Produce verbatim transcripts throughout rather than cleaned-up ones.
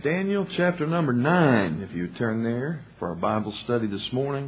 Daniel chapter number nine, if you would turn there for our Bible study this morning.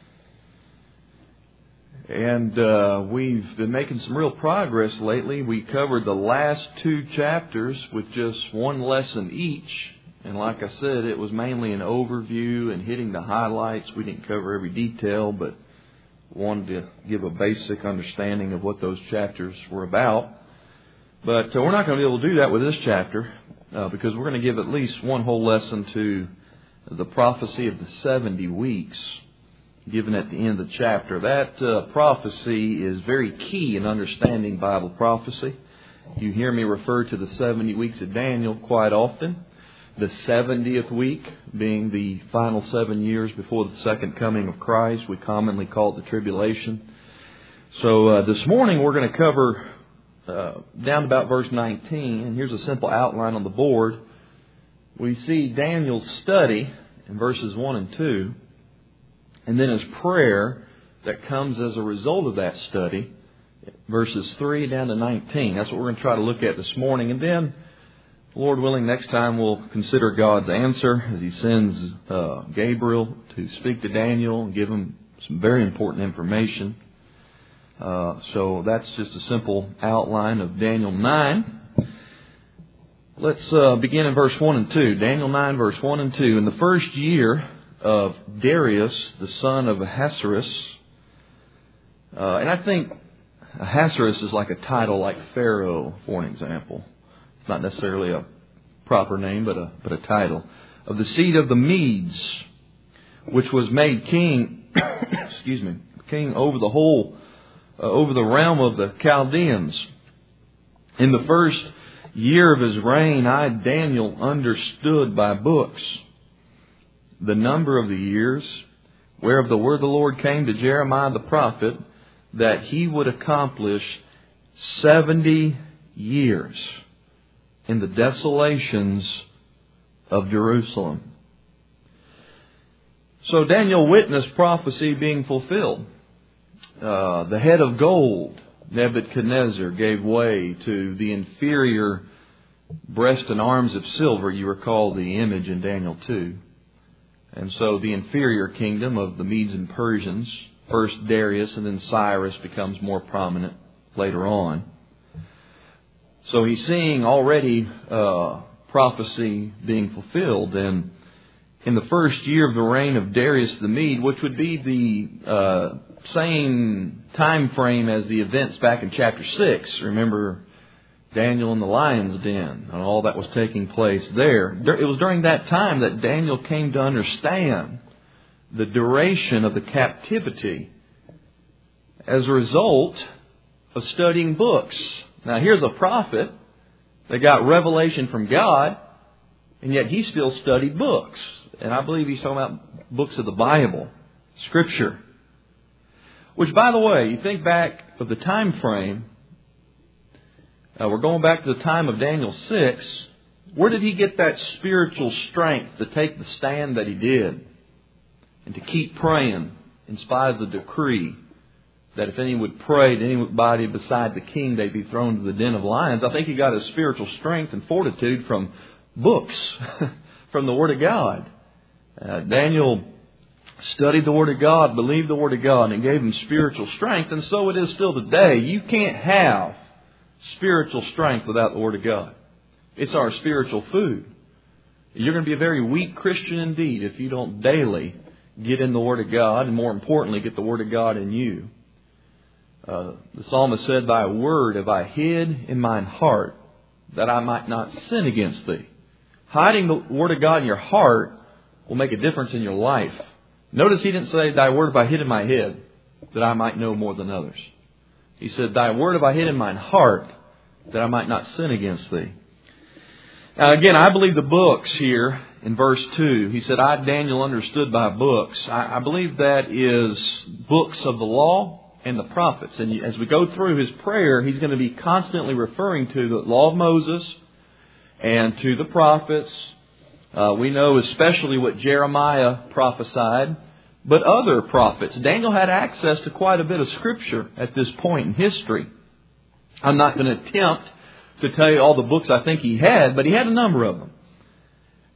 And uh, we've been making some real progress lately. We covered the last two chapters with just one lesson each. And like I said, it was mainly an overview and hitting the highlights. We didn't cover every detail, but wanted to give a basic understanding of what those chapters were about. But uh, we're not going to be able to do that with this chapter uh, because we're going to give at least one whole lesson to the prophecy of the seventy weeks given at the end of the chapter. That uh, prophecy is very key in understanding Bible prophecy. You hear me refer to the seventy weeks of Daniel quite often. The seventieth week being the final seven years before the second coming of Christ. We commonly call it the tribulation. So uh, this morning we're going to cover uh, down to about verse nineteen. And here's a simple outline on the board. We see Daniel's study in verses one and two. And then his prayer that comes as a result of that study. Verses three down to nineteen. That's what we're going to try to look at this morning. And then, Lord willing, next time we'll consider God's answer as He sends uh, Gabriel to speak to Daniel and give him some very important information. Uh, so that's just a simple outline of Daniel nine. Let's uh, begin in verse one and two. Daniel nine, verse one and two. In the first year of Darius, the son of Ahasuerus, uh, and I think Ahasuerus is like a title like Pharaoh, for an example. It's not necessarily a proper name, but a but a title. Of the seed of the Medes, which was made king, excuse me, king over the whole, uh, over the realm of the Chaldeans. In the first year of his reign, I, Daniel, understood by books the number of the years, whereof the word of the Lord came to Jeremiah the prophet, that he would accomplish seventy years in the desolations of Jerusalem. So Daniel witnessed prophecy being fulfilled. Uh, the head of gold, Nebuchadnezzar, gave way to the inferior breast and arms of silver. You recall the image in Daniel two. And so the inferior kingdom of the Medes and Persians, first Darius and then Cyrus, becomes more prominent later on. So he's seeing already uh, prophecy being fulfilled. And in the first year of the reign of Darius the Mede, which would be the uh, same time frame as the events back in chapter six. Remember Daniel in the lion's den and all that was taking place there. It was during that time that Daniel came to understand the duration of the captivity as a result of studying books. Now here's a prophet that got revelation from God, and yet he still studied books. And I believe he's talking about books of the Bible, Scripture. Which, by the way, you think back of the time frame, uh, we're going back to the time of Daniel six. Where did he get that spiritual strength to take the stand that he did? And to keep praying in spite of the decree that if any would pray to anybody beside the king, they'd be thrown to the den of lions. I think he got his spiritual strength and fortitude from books, from the Word of God. Uh, Daniel studied the Word of God, believed the Word of God, and it gave him spiritual strength. And so it is still today. You can't have spiritual strength without the Word of God. It's our spiritual food. You're going to be a very weak Christian indeed if you don't daily get in the Word of God, and more importantly, get the Word of God in you. Uh, the psalmist said, Thy word have I hid in mine heart, that I might not sin against Thee. Hiding the Word of God in your heart will make a difference in your life. Notice he didn't say, Thy word have I hid in my head, that I might know more than others. He said, Thy word have I hid in mine heart, that I might not sin against Thee. Now again, I believe the books here in verse two, he said, I, Daniel, understood by books. I, I believe that is books of the law and the prophets. And as we go through his prayer, he's going to be constantly referring to the law of Moses and to the prophets. Uh, we know especially what Jeremiah prophesied, but other prophets. Daniel had access to quite a bit of Scripture at this point in history. I'm not going to attempt to tell you all the books I think he had, but he had a number of them.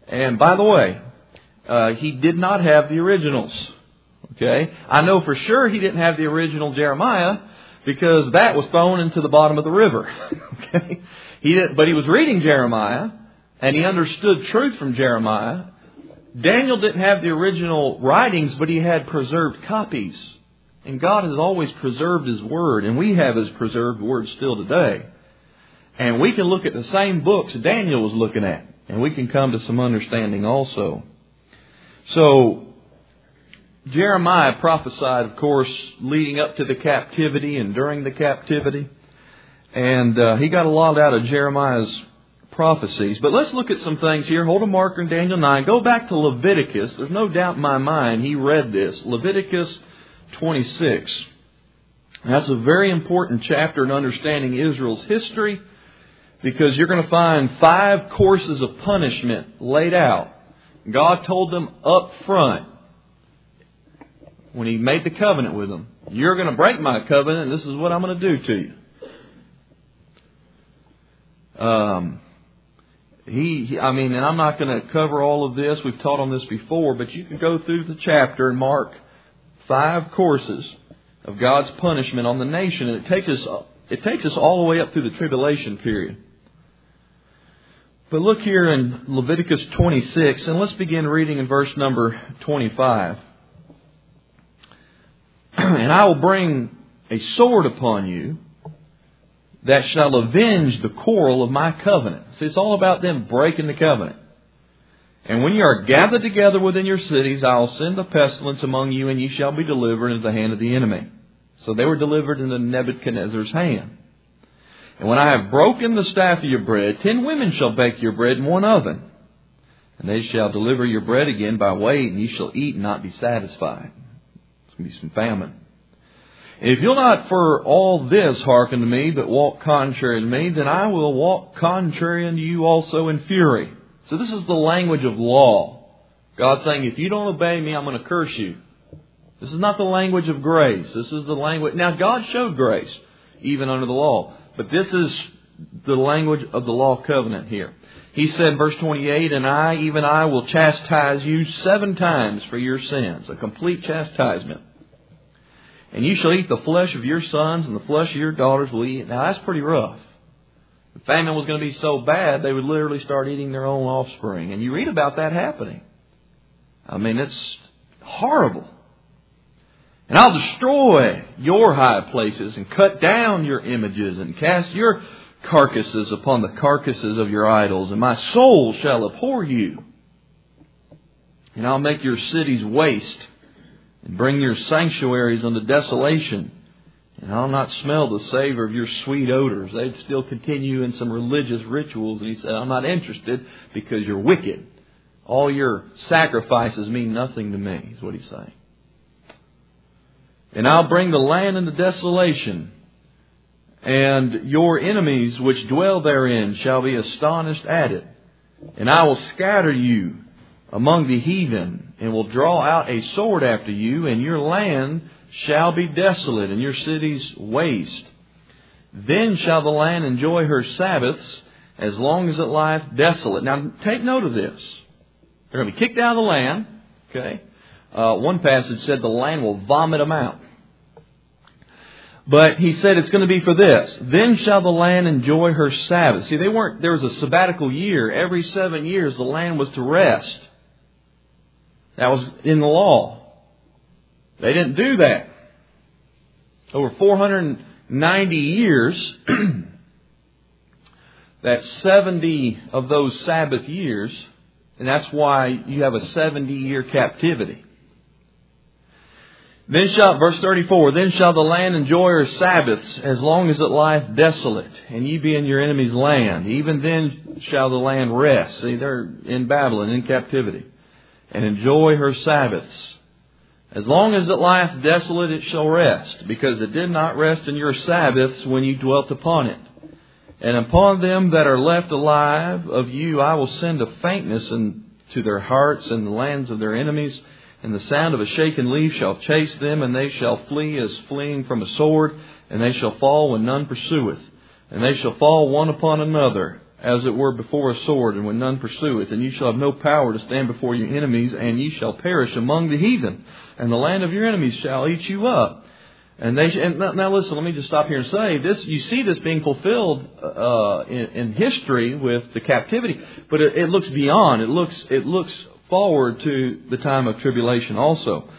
And by the way, uh, he did not have the originals. Okay? I know for sure he didn't have the original Jeremiah because that was thrown into the bottom of the river. Okay? He did, but he was reading Jeremiah and he understood truth from Jeremiah. Daniel didn't have the original writings, but he had preserved copies. And God has always preserved His Word, and we have His preserved Word still today. And we can look at the same books Daniel was looking at, and we can come to some understanding also. So, Jeremiah prophesied, of course, leading up to the captivity and during the captivity. And uh, he got a lot out of Jeremiah's prophecies. But let's look at some things here. Hold a marker in Daniel nine. Go back to Leviticus. There's no doubt in my mind he read this. Leviticus twenty-six. That's a very important chapter in understanding Israel's history, because you're going to find five courses of punishment laid out. God told them up front when He made the covenant with them, you're going to break my covenant and this is what I'm going to do to you. Um, he, he, I mean, and I'm not going to cover all of this. We've taught on this before, but you can go through the chapter and mark five courses of God's punishment on the nation, and it takes us it takes us all the way up through the tribulation period. But look here in Leviticus twenty-six, and let's begin reading in verse number twenty-five. And I will bring a sword upon you that shall avenge the quarrel of my covenant. See, it's all about them breaking the covenant. And when you are gathered together within your cities, I will send a pestilence among you, and ye shall be delivered into the hand of the enemy. So they were delivered into Nebuchadnezzar's hand. And when I have broken the staff of your bread, ten women shall bake your bread in one oven. And they shall deliver your bread again by weight, and ye shall eat and not be satisfied. There's going to be some famine. And if you'll not for all this hearken to me, but walk contrary to me, then I will walk contrary unto you also in fury. So this is the language of law. God's saying, if you don't obey me, I'm going to curse you. This is not the language of grace. This is the language... Now, God showed grace, even under the law. But this is the language of the law covenant here. He said, verse twenty-eight, and I, even I, will chastise you seven times for your sins. A complete chastisement. And you shall eat the flesh of your sons, and the flesh of your daughters will eat. Now, that's pretty rough. The famine was going to be so bad, they would literally start eating their own offspring. And you read about that happening. I mean, it's horrible. And I'll destroy your high places and cut down your images and cast your carcasses upon the carcasses of your idols. And my soul shall abhor you. And I'll make your cities waste and bring your sanctuaries unto desolation. And I'll not smell the savor of your sweet odors. They'd still continue in some religious rituals. And he said, I'm not interested because you're wicked. All your sacrifices mean nothing to me, is what he's saying. And I'll bring the land into desolation, and your enemies which dwell therein shall be astonished at it. And I will scatter you among the heathen, and will draw out a sword after you, and your land shall be desolate, and your cities waste. Then shall the land enjoy her Sabbaths, as long as it lieth desolate. Now, take note of this. They're going to be kicked out of the land. Okay. Uh, one passage said the land will vomit them out. But he said it's going to be for this. Then shall the land enjoy her Sabbath. See, they weren't, there was a sabbatical year. Every seven years the land was to rest. That was in the law. They didn't do that. Over four hundred ninety years, that's seventy of those Sabbath years, and that's why you have a seventy-year captivity. Then shall, verse thirty-four, then shall the land enjoy her Sabbaths as long as it lieth desolate, and ye be in your enemy's land. Even then shall the land rest. See, they're in Babylon, in captivity. And enjoy her Sabbaths. As long as it lieth desolate, it shall rest, because it did not rest in your Sabbaths when you dwelt upon it. And upon them that are left alive of you, I will send a faintness into their hearts and the lands of their enemies. And the sound of a shaken leaf shall chase them, and they shall flee as fleeing from a sword, and they shall fall when none pursueth. And they shall fall one upon another, as it were before a sword, and when none pursueth. And you shall have no power to stand before your enemies, and ye shall perish among the heathen. And the land of your enemies shall eat you up. And they and now listen. Let me just stop here and say this. You see this being fulfilled uh, in, in history with the captivity, but it, it looks beyond. It looks it looks forward to the time of tribulation also.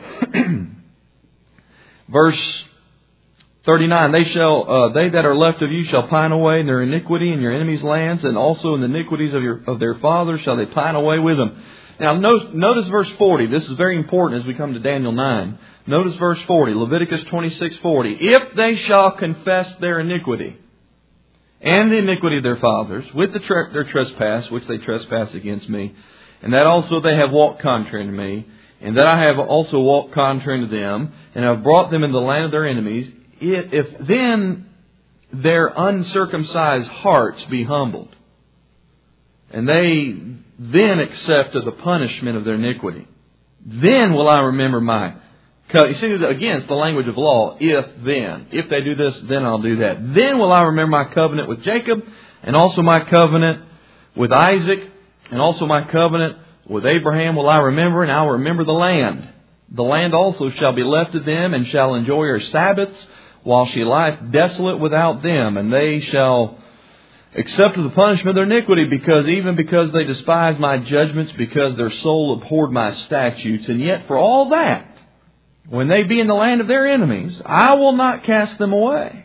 Verse thirty-nine. They shall uh, they that are left of you shall pine away in their iniquity in your enemies' lands, and also in the iniquities of your of their fathers shall they pine away with them. Now notice, notice verse forty. This is very important as we come to Daniel nine. Notice verse forty, Leviticus twenty-six forty. If they shall confess their iniquity and the iniquity of their fathers with the tre- their trespass, which they trespass against me, and that also they have walked contrary to me, and that I have also walked contrary to them, and have brought them in the land of their enemies, if, if then their uncircumcised hearts be humbled, and they then accept of the punishment of their iniquity, then will I remember my... You see, again, it's the language of law. If, then. If they do this, then I'll do that. Then will I remember my covenant with Jacob, and also my covenant with Isaac, and also my covenant with Abraham will I remember, and I will remember the land. The land also shall be left to them, and shall enjoy her Sabbaths, while she lieth desolate without them. And they shall accept of the punishment of their iniquity, because even because they despise my judgments, because their soul abhorred my statutes. And yet for all that, when they be in the land of their enemies, I will not cast them away.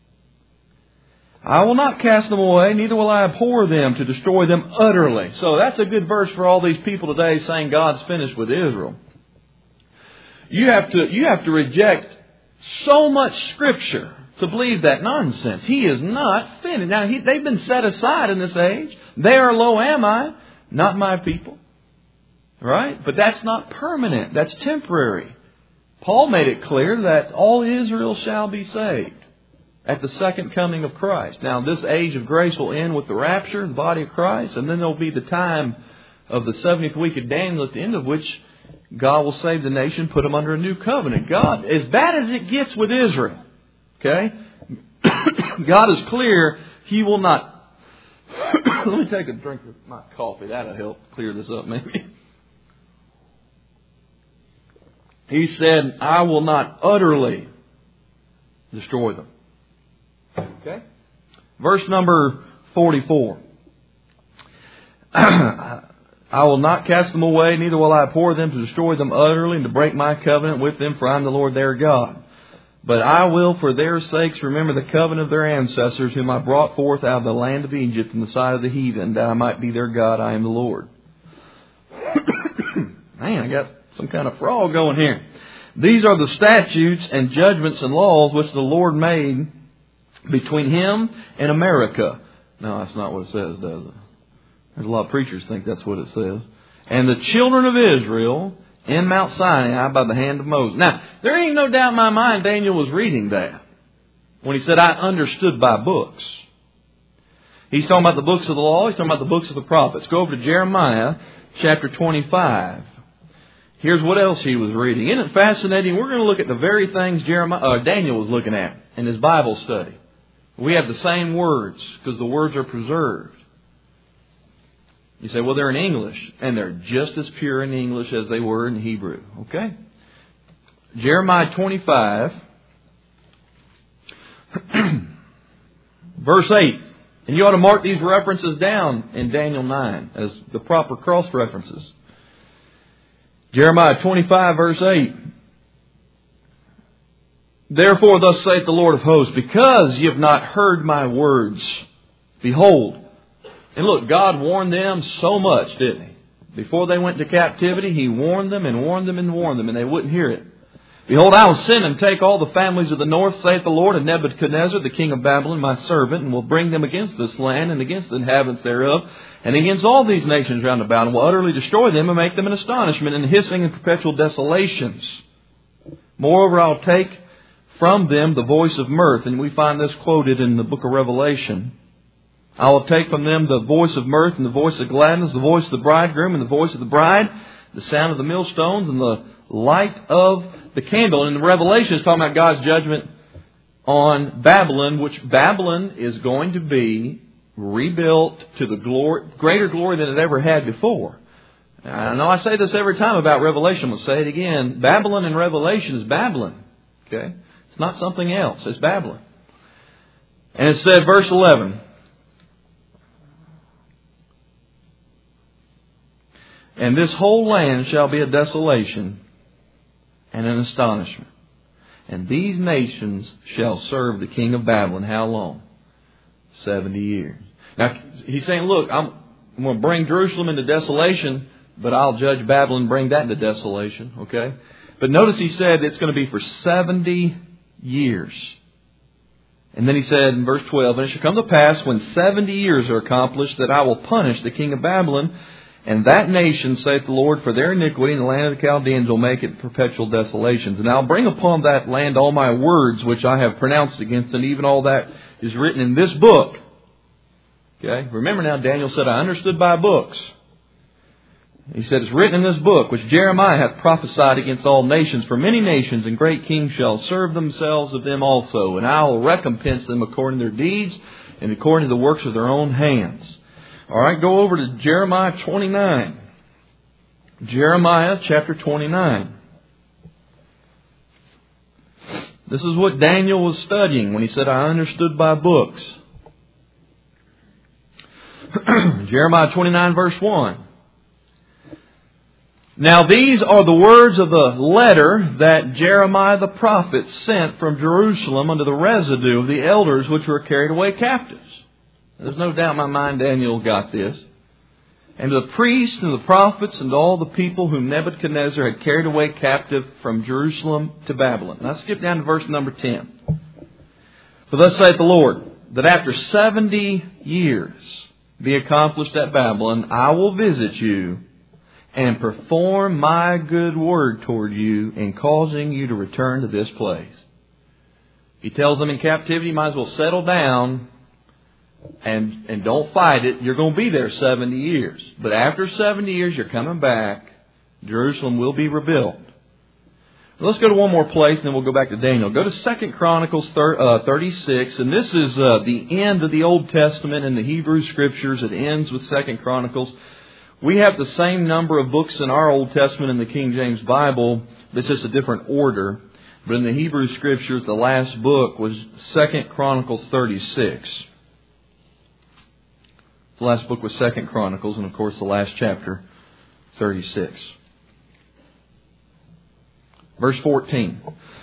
I will not cast them away, neither will I abhor them to destroy them utterly. So that's a good verse for all these people today saying God's finished with Israel. You have to, you have to reject so much Scripture to believe that nonsense. He is not finished. Now, he, they've been set aside in this age. They are, lo am I, not my people. Right? But that's not permanent. That's temporary. Paul made it clear that all Israel shall be saved at the second coming of Christ. Now, this age of grace will end with the rapture, the body of Christ, and then there will be the time of the seventieth week of Daniel, at the end of which God will save the nation, put them under a new covenant. God, as bad as it gets with Israel, okay, God is clear He will not... Let me take a drink of my coffee. That'll help clear this up maybe. He said, I will not utterly destroy them. Okay? Verse number forty-four. I will not cast them away, neither will I abhor them to destroy them utterly, and to break my covenant with them, for I am the Lord their God. But I will for their sakes remember the covenant of their ancestors, whom I brought forth out of the land of Egypt in the sight of the heathen, that I might be their God. I am the Lord. Man, I got some kind of frog going here. These are the statutes and judgments and laws which the Lord made between Him and America. No, that's not what it says, does it? There's a lot of preachers think that's what it says. And the children of Israel in Mount Sinai by the hand of Moses. Now, there ain't no doubt in my mind Daniel was reading that when he said, I understood by books. He's talking about the books of the law. He's talking about the books of the prophets. Go over to Jeremiah chapter twenty-five. Here's what else he was reading. Isn't it fascinating? We're going to look at the very things Jeremiah, uh, Daniel was looking at in his Bible study. We have the same words because the words are preserved. You say, well, they're in English. And they're just as pure in English as they were in Hebrew. Okay? Jeremiah twenty-five, verse eight. And you ought to mark these references down in Daniel nine as the proper cross references. Jeremiah twenty-five, verse eight. Therefore, thus saith the Lord of hosts, because ye have not heard my words, behold. And look, God warned them so much, didn't He? Before they went to captivity, He warned them and warned them and warned them, and they wouldn't hear it. Behold, I will send and take all the families of the north, saith the Lord, and Nebuchadnezzar, the king of Babylon, my servant, and will bring them against this land and against the inhabitants thereof, and against all these nations round about, and will utterly destroy them and make them an astonishment and hissing and perpetual desolations. Moreover, I'll take from them the voice of mirth, and we find this quoted in the book of Revelation. I will take from them the voice of mirth and the voice of gladness, the voice of the bridegroom and the voice of the bride, the sound of the millstones and the light of the candle. And in the Revelation, it's talking about God's judgment on Babylon, which Babylon is going to be rebuilt to the glory, greater glory than it ever had before. I know I say this every time about Revelation. I'll say it again. Babylon in Revelation is Babylon. Okay? It's not something else. It's Babylon. And it said, verse eleven. And this whole land shall be a desolation and an astonishment. And these nations shall serve the king of Babylon. How long? Seventy years. Now, he's saying, look, I'm, I'm going to bring Jerusalem into desolation, but I'll judge Babylon and bring that into desolation. Okay? But notice he said it's going to be for seventy years. And then he said in verse twelve, and it shall come to pass when seventy years are accomplished that I will punish the king of Babylon and that nation, saith the Lord, for their iniquity, and the land of the Chaldeans will make it perpetual desolations. And I'll bring upon that land all my words which I have pronounced against it, and even all that is written in this book. Okay? Remember now, Daniel said, I understood by books. He said, it's written in this book, which Jeremiah hath prophesied against all nations. For many nations and great kings shall serve themselves of them also. And I will recompense them according to their deeds and according to the works of their own hands. All right, go over to Jeremiah twenty-nine. Jeremiah chapter twenty-nine. This is what Daniel was studying when he said, I understood by books. Jeremiah twenty-nine verse one. Now these are the words of the letter that Jeremiah the prophet sent from Jerusalem unto the residue of the elders which were carried away captives. There's no doubt in my mind Daniel got this. And to the priests and the prophets and to all the people whom Nebuchadnezzar had carried away captive from Jerusalem to Babylon. Now skip down to verse number ten. For thus saith the Lord, that after seventy years be accomplished at Babylon, I will visit you and perform my good word toward you in causing you to return to this place. He tells them in captivity, you might as well settle down and, and don't fight it. You're going to be there seventy years. But after seventy years, you're coming back. Jerusalem will be rebuilt. Let's go to one more place and then we'll go back to Daniel. Go to Second Chronicles thirty-six. And this is uh, the end of the Old Testament in the Hebrew Scriptures. It ends with Second Chronicles. We have the same number of books in our Old Testament in the King James Bible. It's just a different order. But in the Hebrew Scriptures, the last book was Second Chronicles thirty-six. The last book was Second Chronicles, and of course the last chapter, thirty-six. Verse fourteen.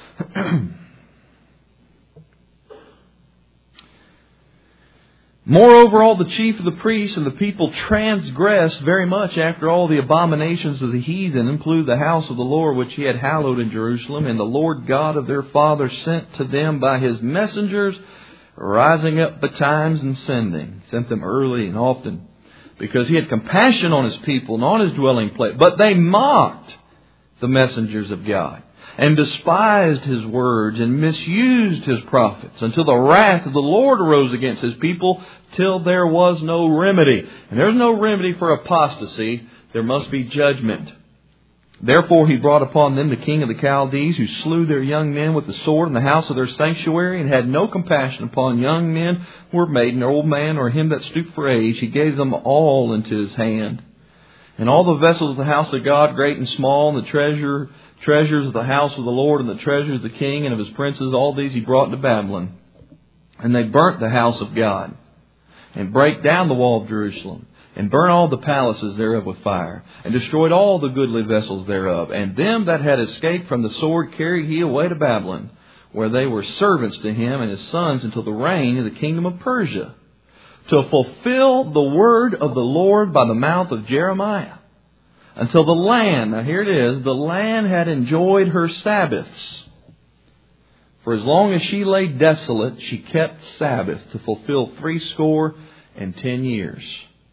Moreover, all the chief of the priests and the people transgressed very much after all the abominations of the heathen, and polluted the house of the Lord which he had hallowed in Jerusalem. And the Lord God of their fathers sent to them by his messengers, rising up betimes and sending. Sent them early and often, because he had compassion on his people and on his dwelling place. But they mocked the messengers of God, and despised his words, and misused his prophets, until the wrath of the Lord arose against his people, till there was no remedy. And there's no remedy for apostasy. There must be judgment. Therefore he brought upon them the king of the Chaldees, who slew their young men with the sword in the house of their sanctuary, and had no compassion upon young men who were maiden, or old man, or him that stooped for age. He gave them all into his hand. And all the vessels of the house of God, great and small, and the treasure, treasures of the house of the Lord, and the treasures of the king and of his princes, all these he brought into Babylon. And they burnt the house of God, and brake down the wall of Jerusalem, and burnt all the palaces thereof with fire, and destroyed all the goodly vessels thereof. And them that had escaped from the sword carried he away to Babylon, where they were servants to him and his sons until the reign of the kingdom of Persia, to fulfill the word of the Lord by the mouth of Jeremiah, until the land, now here it is, the land had enjoyed her Sabbaths. For as long as she lay desolate, she kept Sabbath to fulfill threescore and ten years.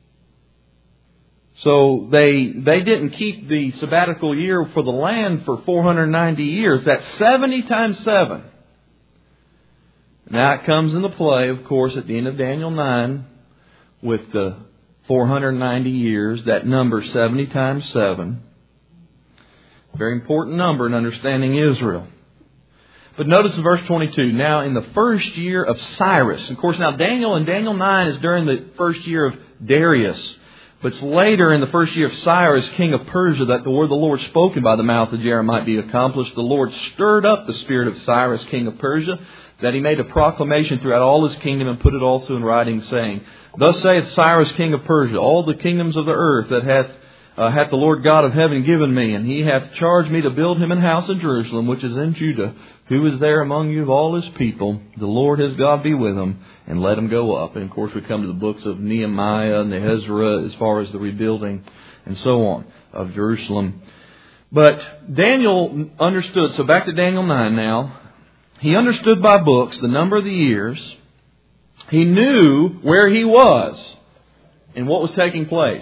So they they didn't keep the sabbatical year for the land for four hundred ninety years. That's seventy times seven. Now it comes into play, of course, at the end of Daniel nine with the four hundred ninety years, that number seventy times seven. Very important number in understanding Israel. But notice in verse twenty-two, now in the first year of Cyrus. Of course, now Daniel and Daniel nine is during the first year of Darius. But it's later in the first year of Cyrus, king of Persia, that the word of the Lord spoken by the mouth of Jeremiah might be accomplished. The Lord stirred up the spirit of Cyrus, king of Persia, that he made a proclamation throughout all his kingdom and put it also in writing, saying, Thus saith Cyrus, king of Persia, all the kingdoms of the earth that hath Uh, hath the Lord God of heaven given me, and he hath charged me to build him an house in Jerusalem, which is in Judah. Who is there among you of all his people? The Lord his God be with him, and let him go up. And of course we come to the books of Nehemiah and Ezra as far as the rebuilding and so on of Jerusalem. But Daniel understood, so back to Daniel nine now. He understood by books the number of the years. He knew where he was and what was taking place.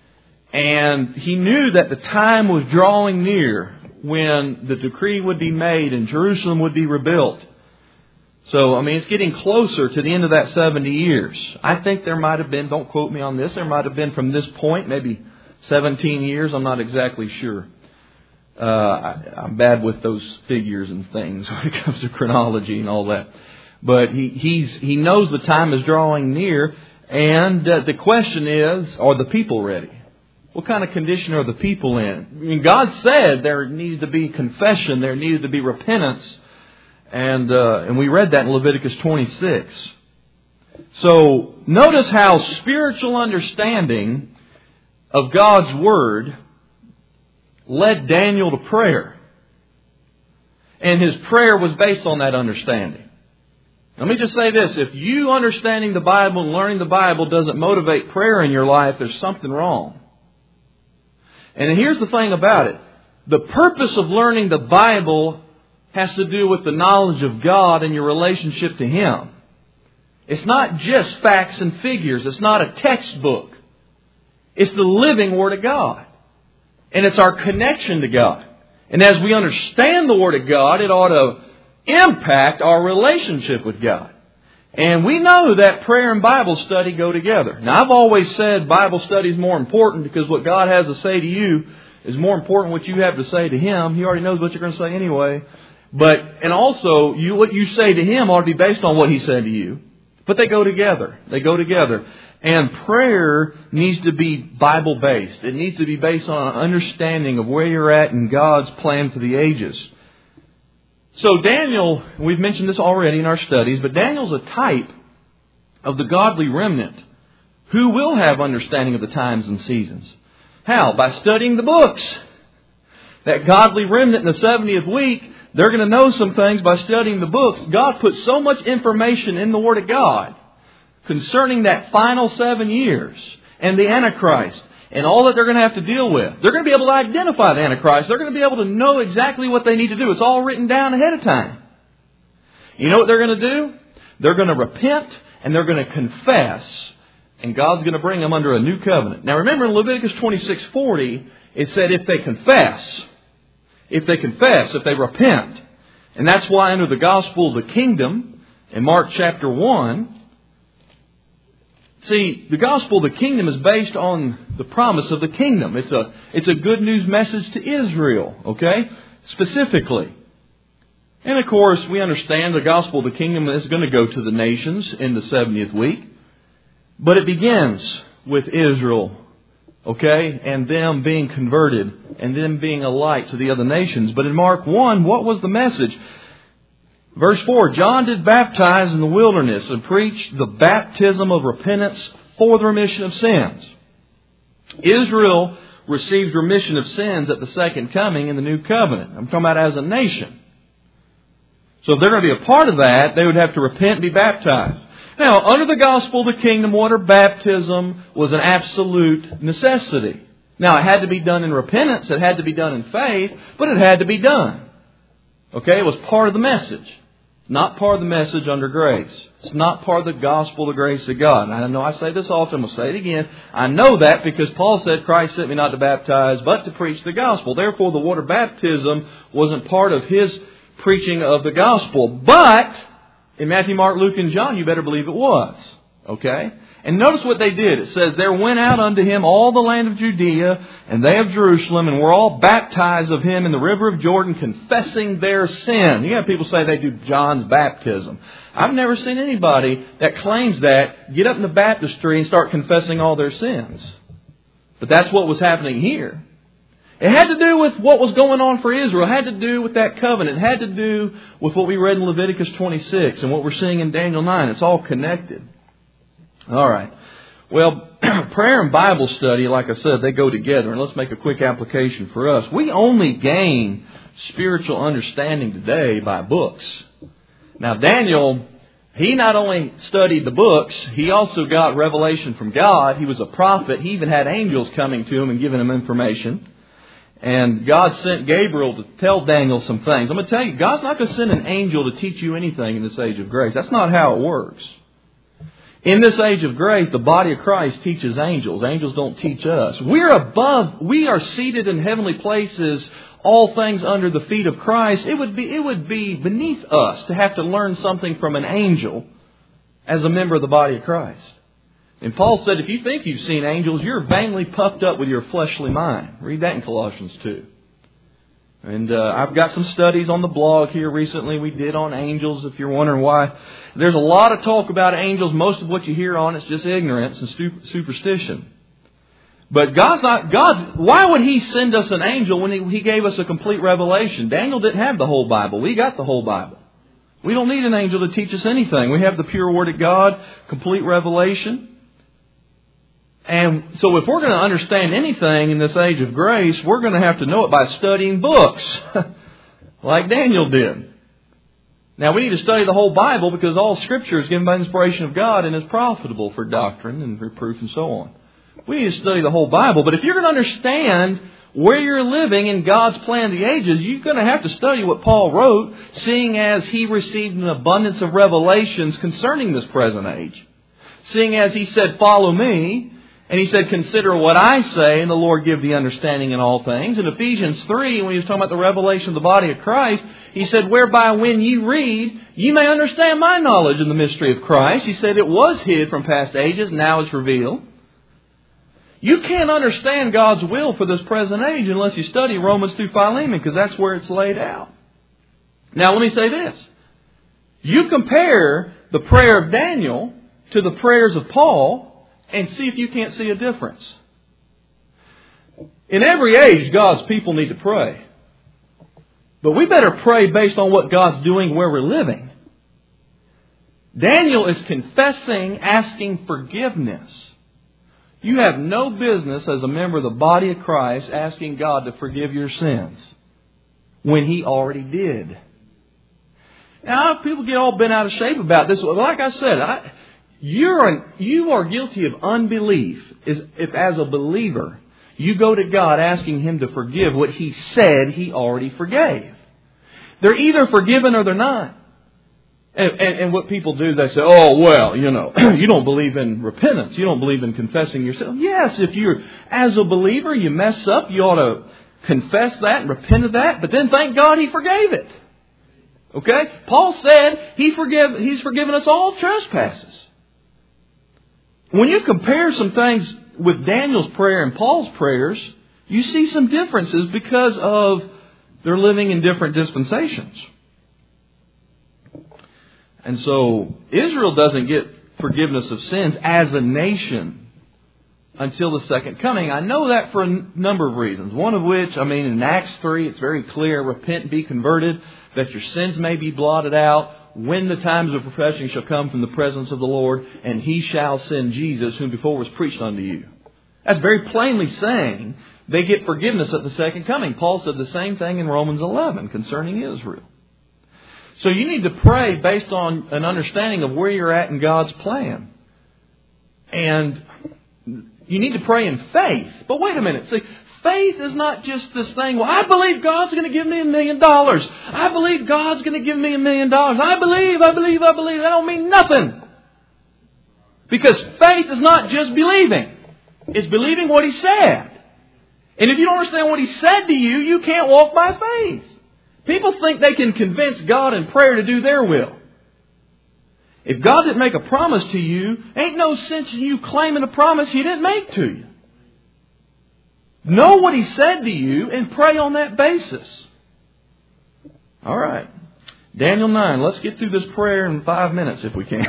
And he knew that the time was drawing near when the decree would be made and Jerusalem would be rebuilt. So, I mean, it's getting closer to the end of that seventy years. I think there might have been, don't quote me on this, there might have been from this point, maybe seventeen years. I'm not exactly sure. Uh, I, I'm bad with those figures and things when it comes to chronology and all that. But he, he's, he knows the time is drawing near. And uh, the question is, are the people ready? What kind of condition are the people in? I mean, God said there needed to be confession, there needed to be repentance, and uh, and we read that in Leviticus twenty-six. So notice how spiritual understanding of God's Word led Daniel to prayer, and his prayer was based on that understanding. Let me just say this: if you understanding the Bible and learning the Bible doesn't motivate prayer in your life, there's something wrong. And here's the thing about it. The purpose of learning the Bible has to do with the knowledge of God and your relationship to Him. It's not just facts and figures. It's not a textbook. It's the living Word of God. And it's our connection to God. And as we understand the Word of God, it ought to impact our relationship with God. And we know that prayer and Bible study go together. Now, I've always said Bible study is more important because what God has to say to you is more important than what you have to say to Him. He already knows what you're going to say anyway. But, and also, you, what you say to Him ought to be based on what He said to you. But they go together. They go together. And prayer needs to be Bible-based. It needs to be based on an understanding of where you're at in God's plan for the ages. So Daniel, we've mentioned this already in our studies, but Daniel's a type of the godly remnant who will have understanding of the times and seasons. How? By studying the books. That godly remnant in the seventieth week, they're going to know some things by studying the books. God put so much information in the Word of God concerning that final seven years and the Antichrist and all that they're going to have to deal with. They're going to be able to identify the Antichrist. They're going to be able to know exactly what they need to do. It's all written down ahead of time. You know what they're going to do? They're going to repent and they're going to confess. And God's going to bring them under a new covenant. Now remember in Leviticus twenty-six forty, it said if they confess, if they confess, if they repent. And that's why under the gospel of the kingdom, in Mark chapter one, see, the gospel of the kingdom is based on the promise of the kingdom. It's a, it's a good news message to Israel, okay? Specifically. And of course, we understand the gospel of the kingdom is going to go to the nations in the seventieth week. But it begins with Israel, okay? And them being converted and them being a light to the other nations. But in Mark one, what was the message? Verse four, John did baptize in the wilderness and preach the baptism of repentance for the remission of sins. Israel receives remission of sins at the second coming in the new covenant. I'm talking about as a nation. So if they're going to be a part of that, they would have to repent and be baptized. Now, under the gospel of the kingdom, water baptism was an absolute necessity. Now, it had to be done in repentance. It had to be done in faith, but it had to be done. Okay, it was part of the message. Not part of the message under grace. It's not part of the gospel of the grace of God. And I know I say this often, I'm going to say it again. I know that because Paul said, Christ sent me not to baptize, but to preach the gospel. Therefore, the water baptism wasn't part of His preaching of the gospel. But in Matthew, Mark, Luke, and John, you better believe it was. Okay? And notice what they did. It says, there went out unto him all the land of Judea, and they of Jerusalem, and were all baptized of him in the river of Jordan, confessing their sin. You have people say they do John's baptism. I've never seen anybody that claims that get up in the baptistry and start confessing all their sins. But that's what was happening here. It had to do with what was going on for Israel. It had to do with that covenant. It had to do with what we read in Leviticus twenty-six and what we're seeing in Daniel nine. It's all connected. All right. Well, prayer and Bible study, like I said, they go together. And let's make a quick application for us. We only gain spiritual understanding today by books. Now, Daniel, he not only studied the books, he also got revelation from God. He was a prophet. He even had angels coming to him and giving him information. And God sent Gabriel to tell Daniel some things. I'm going to tell you, God's not going to send an angel to teach you anything in this age of grace. That's not how it works. In this age of grace, the body of Christ teaches angels. Angels don't teach us. We're above, we are seated in heavenly places, all things under the feet of Christ. It would be, it would be beneath us to have to learn something from an angel as a member of the body of Christ. And Paul said, if you think you've seen angels, you're vainly puffed up with your fleshly mind. Read that in Colossians two. And uh, I've got some studies on the blog here recently we did on angels, if you're wondering why. There's a lot of talk about angels. Most of what you hear on it's just ignorance and stu- superstition. But God's not, God's, why would He send us an angel when he, he gave us a complete revelation? Daniel didn't have the whole Bible. We got the whole Bible. We don't need an angel to teach us anything. We have the pure Word of God, complete revelation. And so if we're going to understand anything in this age of grace, we're going to have to know it by studying books, like Daniel did. Now, we need to study the whole Bible because all Scripture is given by inspiration of God and is profitable for doctrine and reproof and so on. We need to study the whole Bible. But if you're going to understand where you're living in God's plan of the ages, you're going to have to study what Paul wrote, seeing as he received an abundance of revelations concerning this present age. Seeing as he said, follow me. And he said, consider what I say, and the Lord give the understanding in all things. In Ephesians three, when he was talking about the revelation of the body of Christ, he said, whereby when you read, you may understand my knowledge in the mystery of Christ. He said, it was hid from past ages, now it's revealed. You can't understand God's will for this present age unless you study Romans through Philemon, because that's where it's laid out. Now, let me say this. You compare the prayer of Daniel to the prayers of Paul, and see if you can't see a difference. In every age, God's people need to pray. But we better pray based on what God's doing where we're living. Daniel is confessing, asking forgiveness. You have no business as a member of the body of Christ asking God to forgive your sins when He already did. Now, people get all bent out of shape about this. Like I said, I... You're an, you are guilty of unbelief is if as a believer you go to God asking Him to forgive what He said He already forgave. They're either forgiven or they're not. And, and, and what people do, they say, oh, well, you know, you don't believe in repentance. You don't believe in confessing your sin. Yes, if you're, as a believer, you mess up, you ought to confess that and repent of that. But then thank God He forgave it. Okay? Paul said he forgive, He's forgiven us all trespasses. When you compare some things with Daniel's prayer and Paul's prayers, you see some differences because of they're living in different dispensations. And so Israel doesn't get forgiveness of sins as a nation until the second coming. I know that for a number of reasons. One of which, I mean, in Acts three, it's very clear, repent and be converted, that your sins may be blotted out, when the times of refreshing shall come from the presence of the Lord, and He shall send Jesus, whom before was preached unto you. That's very plainly saying they get forgiveness at the second coming. Paul said the same thing in Romans eleven concerning Israel. So you need to pray based on an understanding of where you're at in God's plan. And you need to pray in faith. But wait a minute. See, faith is not just this thing, well, I believe God's going to give me a million dollars. I believe God's going to give me a million dollars. I believe, I believe, I believe. That don't mean nothing. Because faith is not just believing. It's believing what He said. And if you don't understand what He said to you, you can't walk by faith. People think they can convince God in prayer to do their will. If God didn't make a promise to you, ain't no sense in you claiming a promise He didn't make to you. Know what He said to you and pray on that basis. All right. Daniel nine. Let's get through this prayer in five minutes if we can.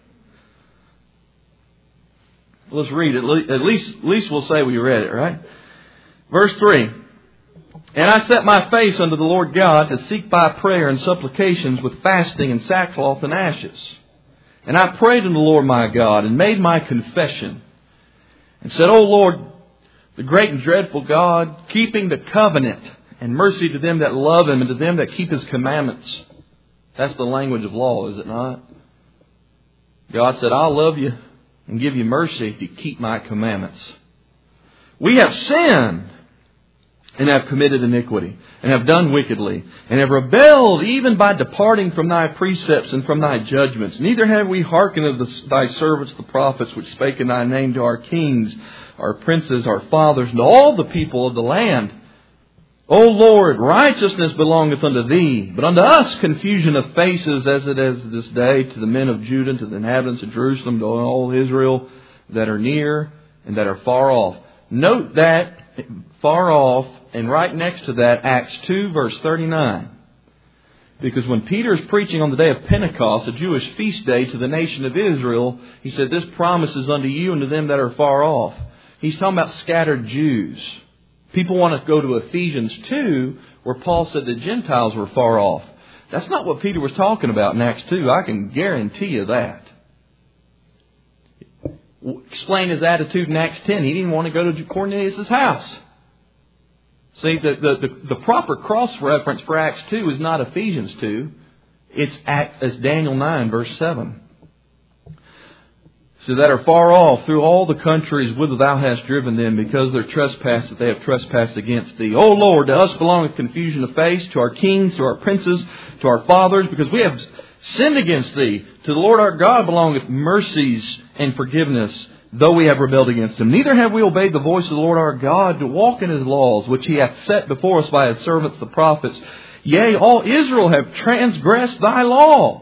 Let's read it. At least, at least we'll say we read it, right? Verse three. And I set my face unto the Lord God to seek by prayer and supplications with fasting and sackcloth and ashes. And I prayed unto the Lord my God and made my confession and said, O Lord, the great and dreadful God, keeping the covenant and mercy to them that love Him and to them that keep His commandments. That's the language of law, is it not? God said, I'll love you and give you mercy if you keep my commandments. We have sinned and have committed iniquity, and have done wickedly, and have rebelled even by departing from Thy precepts and from Thy judgments. Neither have we hearkened of the, Thy servants the prophets, which spake in Thy name to our kings, our princes, our fathers, and all the people of the land. O Lord, righteousness belongeth unto Thee, but unto us confusion of faces, as it is this day, to the men of Judah, and to the inhabitants of Jerusalem, to all Israel that are near and that are far off. Note that far off, and right next to that, Acts two, verse thirty-nine. Because when Peter is preaching on the day of Pentecost, a Jewish feast day to the nation of Israel, he said, this promise is unto you and to them that are far off. He's talking about scattered Jews. People want to go to Ephesians two, where Paul said the Gentiles were far off. That's not what Peter was talking about in Acts two. I can guarantee you that. Explain his attitude in Acts ten. He didn't want to go to Cornelius' house. See, the, the, the, the proper cross-reference for Acts two is not Ephesians two. It's, Act, it's Daniel nine, verse seven. So that are far off through all the countries whither Thou hast driven them, because their trespass that they have trespassed against Thee. O Lord, to us belongeth confusion of face, to our kings, to our princes, to our fathers, because we have sinned against Thee. To the Lord our God belongeth mercies and forgiveness, though we have rebelled against Him. Neither have we obeyed the voice of the Lord our God to walk in His laws, which He hath set before us by His servants the prophets. Yea, all Israel have transgressed Thy law,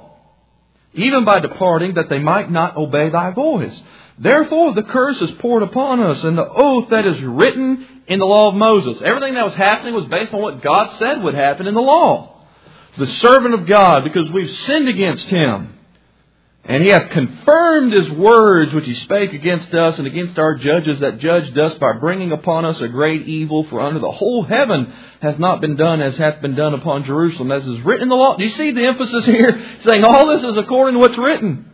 even by departing, that they might not obey Thy voice. Therefore the curse is poured upon us, and the oath that is written in the law of Moses. Everything that was happening was based on what God said would happen in the law. The servant of God, because we've sinned against Him. And He hath confirmed His words which He spake against us and against our judges that judged us, by bringing upon us a great evil. For under the whole heaven hath not been done as hath been done upon Jerusalem, as is written in the law. Do you see the emphasis here? Saying all this is according to what's written.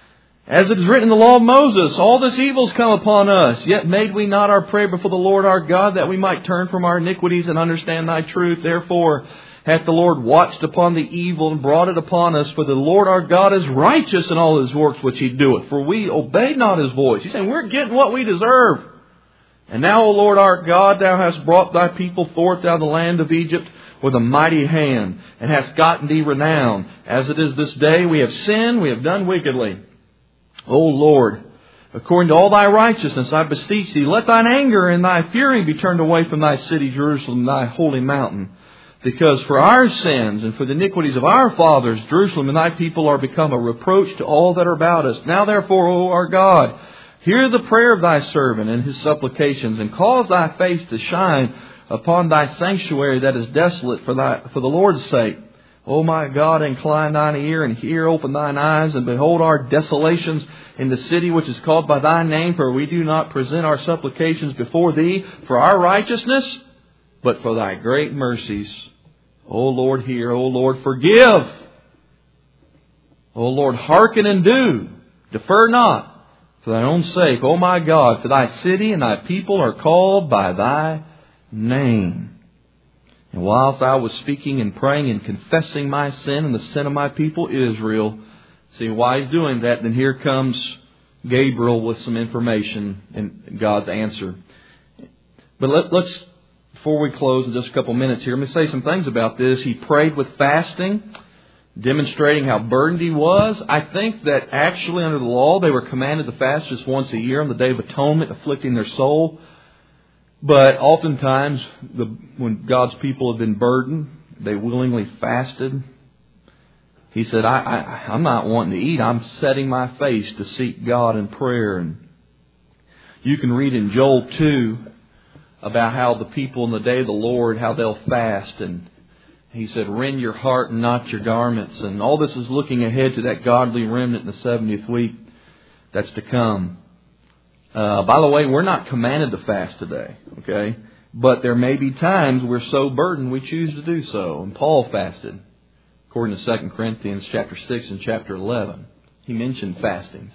As it is written in the law of Moses, all this evil's come upon us. Yet made we not our prayer before the Lord our God, that we might turn from our iniquities and understand Thy truth. Therefore hath the Lord watched upon the evil and brought it upon us. For the Lord our God is righteous in all His works which He doeth. For we obeyed not His voice. He's saying we're getting what we deserve. And now, O Lord our God, Thou hast brought Thy people forth out of the land of Egypt with a mighty hand, and hast gotten Thee renown. As it is this day, we have sinned, we have done wickedly. O Lord, according to all Thy righteousness, I beseech Thee, let Thine anger and Thy fury be turned away from Thy city, Jerusalem, Thy holy mountain. Because for our sins and for the iniquities of our fathers, Jerusalem and Thy people are become a reproach to all that are about us. Now therefore, O our God, hear the prayer of Thy servant and his supplications, and cause Thy face to shine upon Thy sanctuary that is desolate for Thy, for the Lord's sake. O my God, incline Thine ear and hear, open Thine eyes, and behold our desolations in the city which is called by Thy name. For we do not present our supplications before Thee for our righteousness, but for Thy great mercies. O Lord, hear. O Lord, forgive. O Lord, hearken and do. Defer not, for Thine own sake. O my God, for Thy city and Thy people are called by Thy name. And whilst I was speaking and praying and confessing my sin and the sin of my people Israel, see why He's doing that, then here comes Gabriel with some information and God's answer. But let, let's... Before we close in just a couple minutes here, let me say some things about this. He prayed with fasting, demonstrating how burdened he was. I think that actually under the law they were commanded to fast just once a year on the Day of Atonement, afflicting their soul. But oftentimes, the, when God's people have been burdened, they willingly fasted he said, I, I, I'm not wanting to eat. I'm setting my face to seek God in prayer. And you can read in Joel two about how the people in the day of the Lord, how they'll fast. And he said, rend your heart and not your garments. And all this is looking ahead to that godly remnant in the seventieth week that's to come. Uh, by the way, we're not commanded to fast today, okay? But there may be times we're so burdened we choose to do so. And Paul fasted, according to Second Corinthians chapter six and chapter eleven. He mentioned fastings.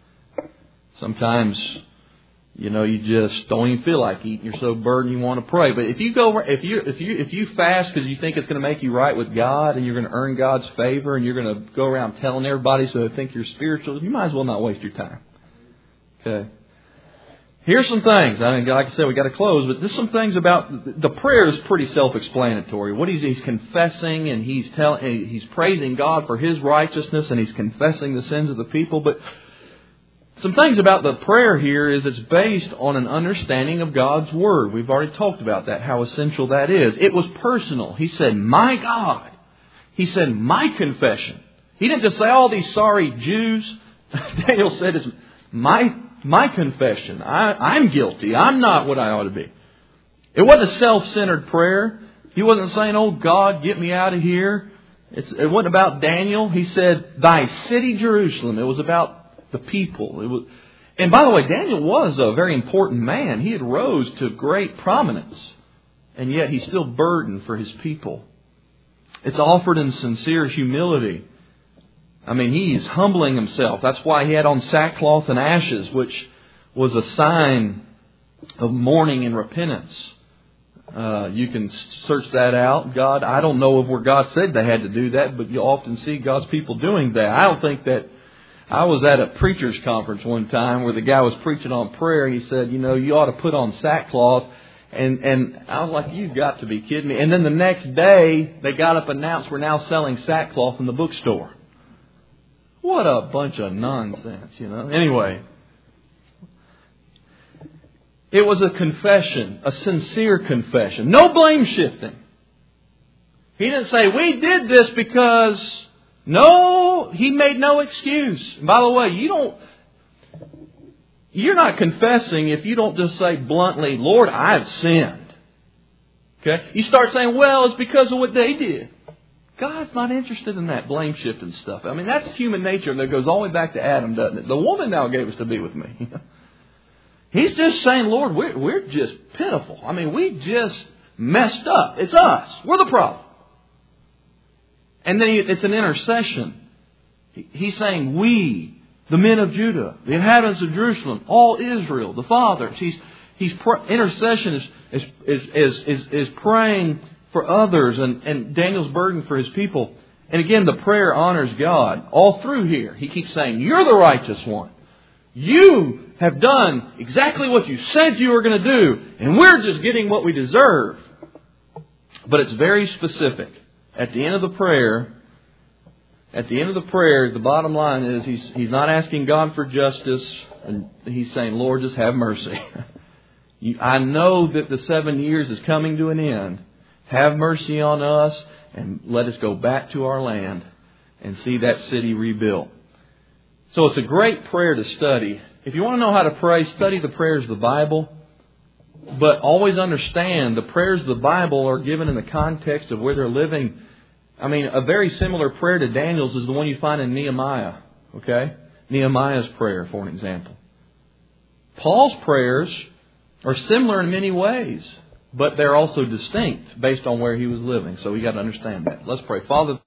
Sometimes, you know, you just don't even feel like eating. You're so burdened you want to pray. But if you go, if you if you if you fast because you think it's going to make you right with God and you're going to earn God's favor and you're going to go around telling everybody so they think you're spiritual, you might as well not waste your time. Okay. Here's some things. I mean, like I said, we got to close, but just some things about the prayer is pretty self-explanatory. What he's, he's confessing and he's telling, he's praising God for His righteousness and he's confessing the sins of the people. But some things about the prayer here is it's based on an understanding of God's Word. We've already talked about that, how essential that is. It was personal. He said, my God. He said, my confession. He didn't just say, all these sorry Jews. Daniel said, it's my My confession. I, I'm guilty. I'm not what I ought to be. It wasn't a self-centered prayer. He wasn't saying, oh God, get me out of here. It's, it wasn't about Daniel. He said, thy city Jerusalem. It was about the people. It was, and by the way, Daniel was a very important man. He had rose to great prominence. And yet he's still burdened for his people. It's offered in sincere humility. I mean, he's humbling himself. That's why he had on sackcloth and ashes, which was a sign of mourning and repentance. Uh, you can search that out. God, I don't know of where God said they had to do that, but you often see God's people doing that. I don't think that... I was at a preacher's conference one time where the guy was preaching on prayer. He said, you know, you ought to put on sackcloth. And, and I was like, you've got to be kidding me. And then the next day, they got up and announced we're now selling sackcloth in the bookstore. What a bunch of nonsense, you know. Anyway, it was a confession, a sincere confession. No blame shifting. He didn't say, we did this because... No, he made no excuse. And by the way, you don't... You're not confessing if you don't just say bluntly, Lord, I've sinned. Okay? You start saying, well, it's because of what they did. God's not interested in that blame shifting stuff. I mean, that's human nature that goes all the way back to Adam, doesn't it? The woman now gave us to be with me. He's just saying, Lord, we're, we're just pitiful. I mean, we just messed up. It's us. We're the problem. And then it's an intercession. He's saying, we, the men of Judah, the inhabitants of Jerusalem, all Israel, the fathers. He's, he's intercession is, is, is, is, is, is praying for others and, and Daniel's burden for his people. And again, the prayer honors God. All through here, he keeps saying, you're the righteous one. You have done exactly what you said you were going to do. And we're just getting what we deserve. But it's very specific. At the end of the prayer, at the end of the prayer, the bottom line is he's, he's not asking God for justice. And he's saying, Lord, just have mercy. I know that the seven years is coming to an end. Have mercy on us and let us go back to our land and see that city rebuilt. So it's a great prayer to study. If you want to know how to pray, study the prayers of the Bible. But always understand the prayers of the Bible are given in the context of where they're living. I mean, a very similar prayer to Daniel's is the one you find in Nehemiah. Okay? Nehemiah's prayer, for an example. Paul's prayers are similar in many ways, but they're also distinct based on where he was living. So we got to understand that. Let's pray. Father,